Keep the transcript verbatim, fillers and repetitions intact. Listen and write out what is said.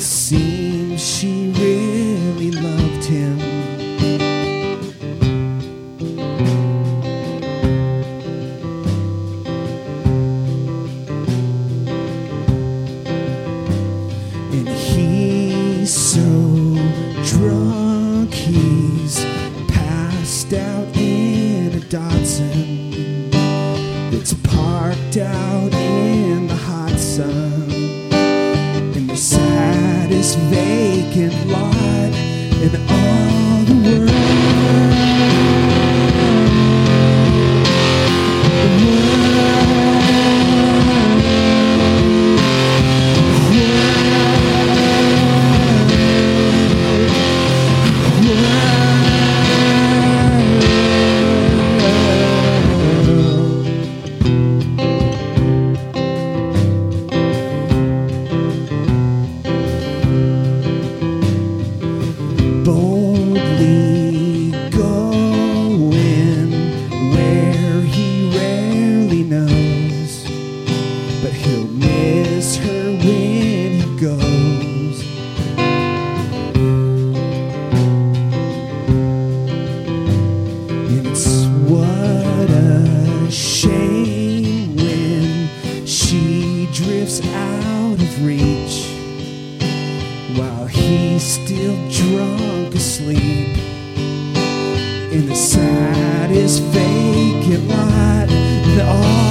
seems she really loved him. And he's so drunk, he's passed out in a Datsun that's parked out in the hot sun, in the saddest vacant lot in all the world. Boldly going where he rarely knows, but he'll miss her when he goes. And it's what a shame when she drifts out of reach while he's still drunk asleep in the saddest vacant lot in all